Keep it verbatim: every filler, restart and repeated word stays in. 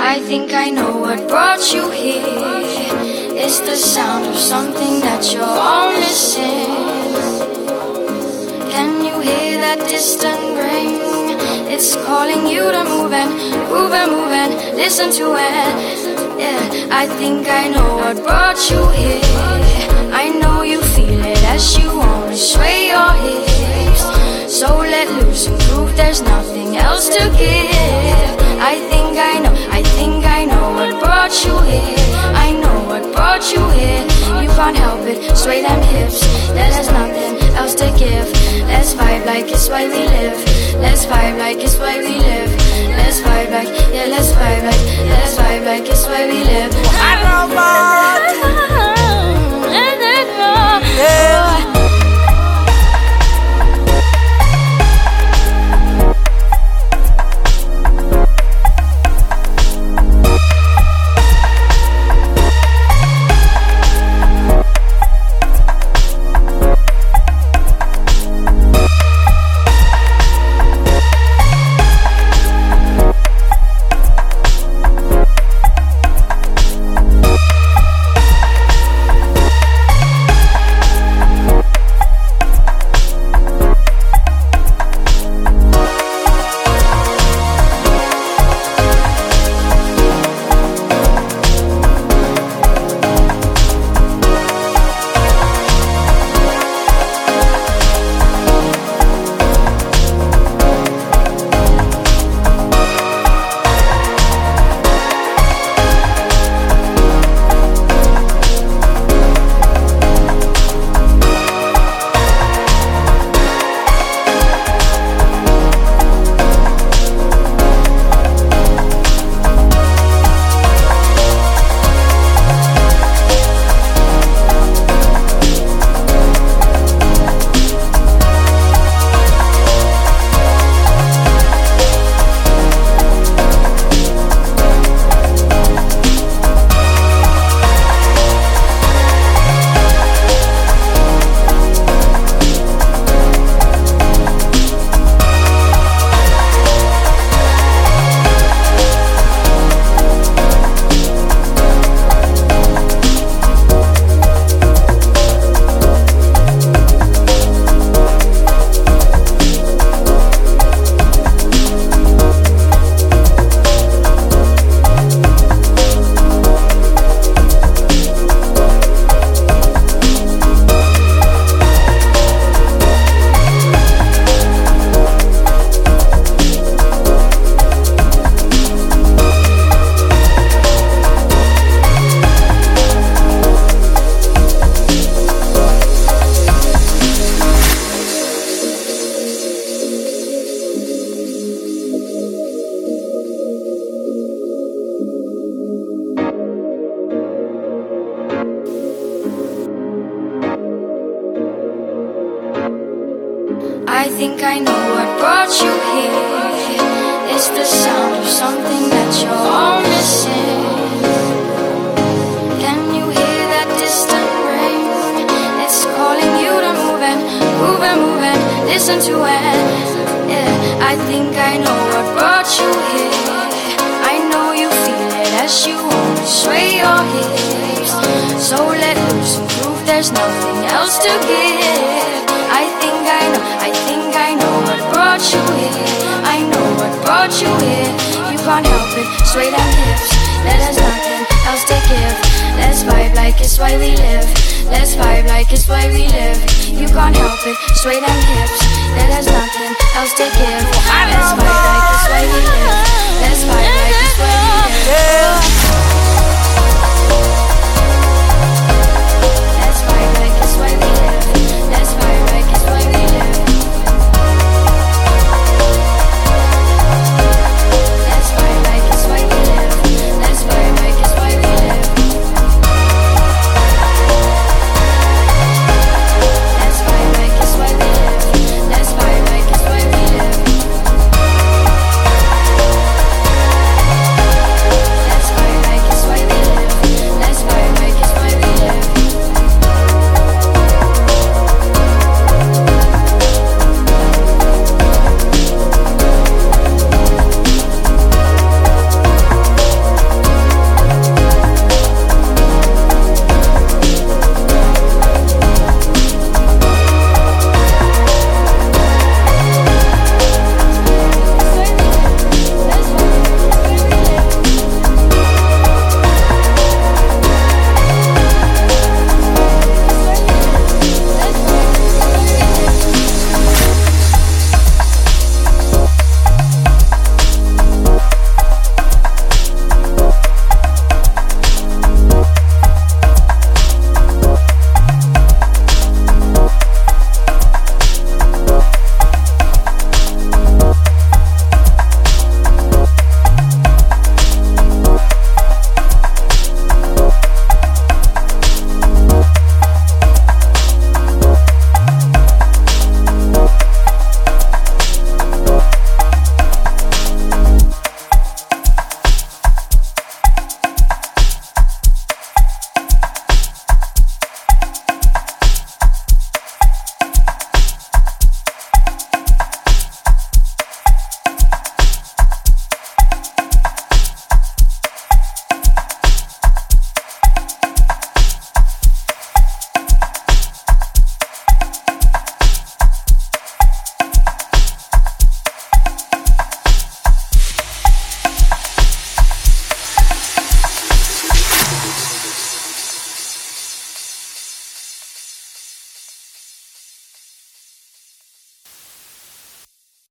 I think I know what brought you here. It's the sound of something that you're all missing. Can you hear that distant ring? It's calling you to move and move and move and listen to it. Yeah, I think I know what brought you here. I know you feel it as you wanna sway your hips. So let loose and prove there's nothing else to give. I think I know, I think I know what brought you here. I know what brought you here. You can't help it, sway them hips. There's nothing else to give. Let's vibe like it's why we live. Let's vibe like it's why we live. Let's vibe like, yeah, let's vibe like, let's vibe like it's why we live. I know, yeah. I think I know what brought you here. It's the sound of something that you're all missing. Can you hear that distant ring? It's calling you to move and move and move and listen to it. Yeah, I think I know what brought you here. I know you feel it as you wanna sway your hips. So let loose and prove there's nothing else to give. I think I know, I think I know what brought you here. I know what brought you here. You can't help it, sway them hips. There's nothing else to give. Let's vibe like it's why we live. Let's vibe like it's why we live. You can't help it, sway them hips. There's nothing else to give. Let's vibe like it's why we live. Let's